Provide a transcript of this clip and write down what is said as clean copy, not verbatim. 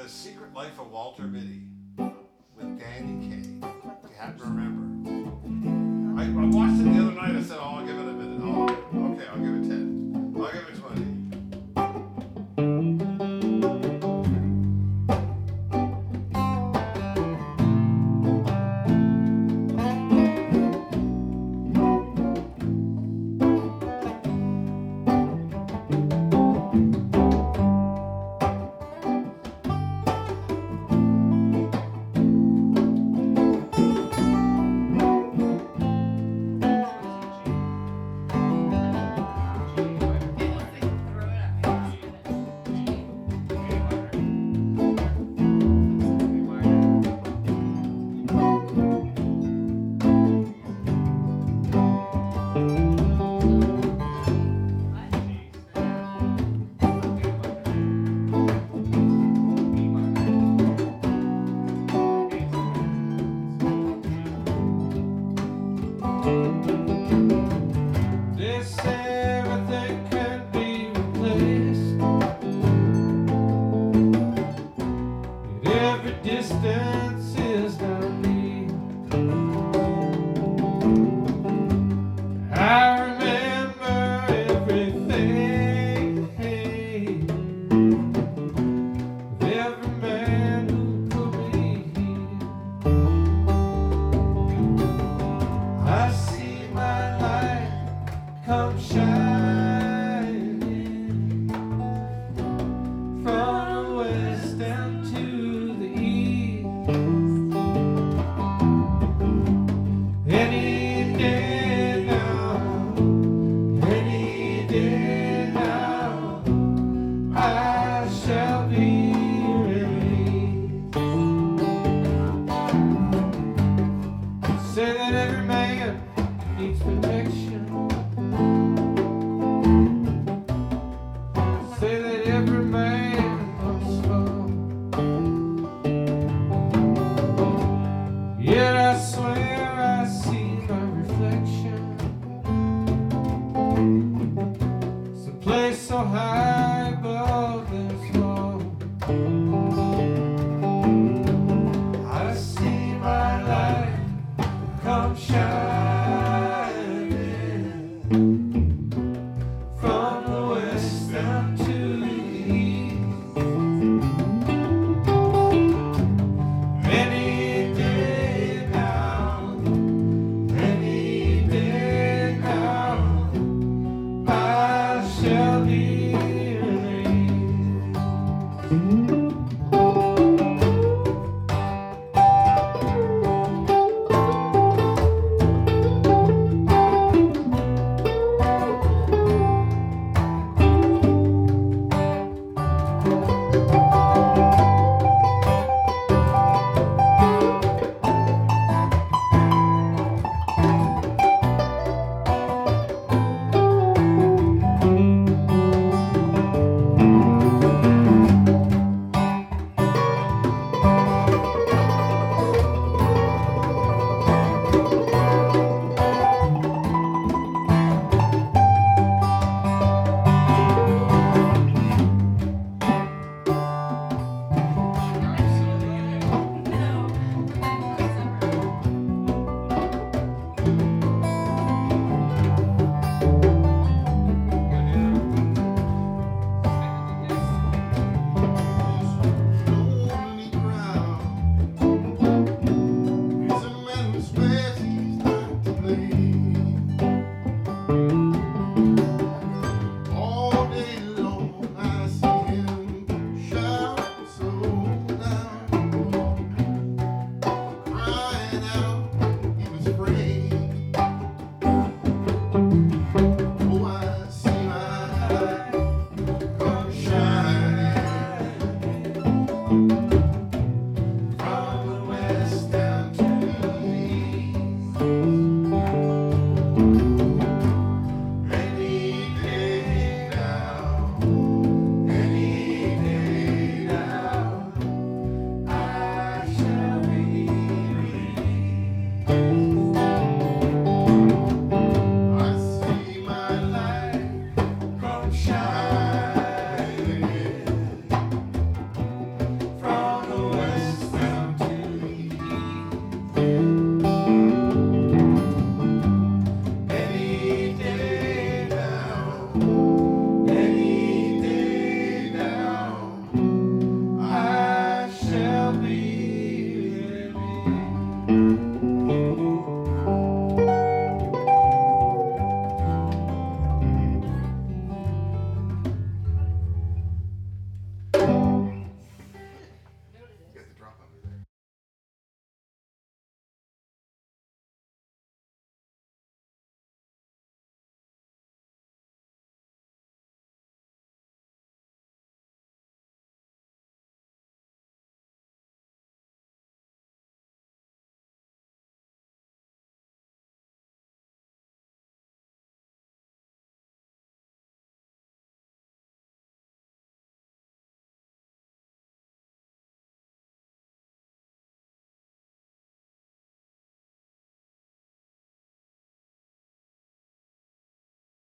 The Secret Life of Walter Mitty with Danny Kaye. If you happen to remember. I watched it the other night. I said, oh, I'll give it a minute. Oh, okay, I'll give it 10. I'll give it 20. Distance is not me. I remember everything of every man who put me here. I see my light come shining from the west down to the east. Any day now, I shall be released. Say that every man needs protection. Say that every man must fall. Yet I swear I see my reflection, someplace so high above this wall.